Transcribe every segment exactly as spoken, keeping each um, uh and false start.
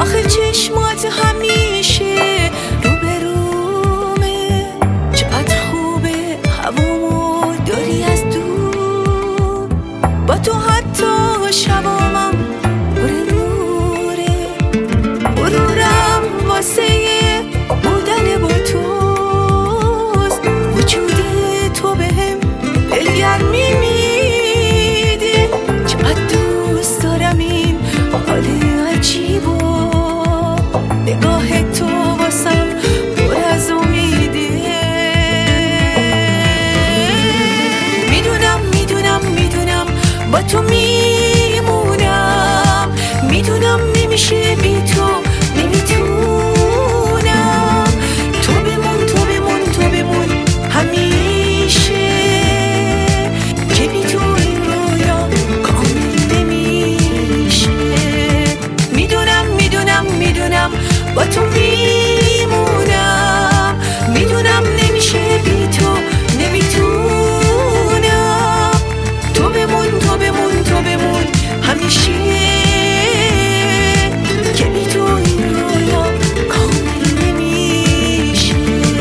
آخه چشمات همیشه روبرومه، چقدر خوبه هوامو داری از دور، با تو حتی شبامم پر نوره. غرورم واسه بودن با توست، وجود تو بهم دلگرمی میده. چقدر دوست دارم این حال عجیبو، نگاه تو واسم پر از امیده. میدونم میدونم میدونم با تو میمونم، میدونم نمیشه بی تو، نمیتونم. تو بمون تو بمون تو بمون همیشه، که بی تو این رویا کامل نمیشه. میدونم میدونم میدونم با تو میمونم، میدونم نمیشه بی تو، نمیتونم. تو بمون تو بمون تو بمون همیشه، که بی تو این رویا کامل نمیشه.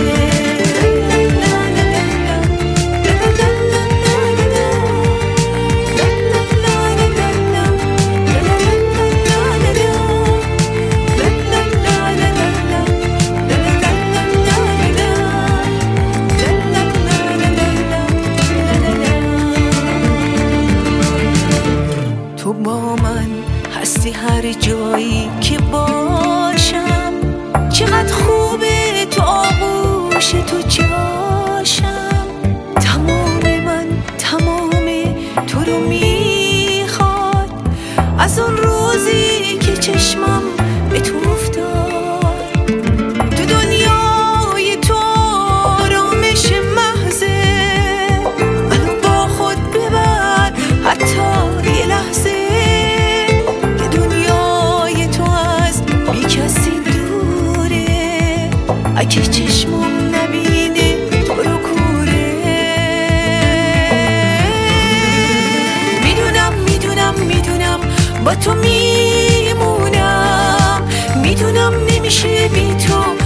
تو با من هستی هر جایی که باشم، چقدر خوبه تو آغوش تو جاشم. تمام من تمام تو رو میخواد، از اون روزی که چشمم به تو افتاد. تو دنیای تو آرامش محضه، منو با خود ببر حتی یه لحظه، که دنیای تو از بی کسی دوره. اگه چشمم نبینه تو رو کوره. میدونم میدونم میدونم با تو میمونم، میدونم نمیشه بی تو،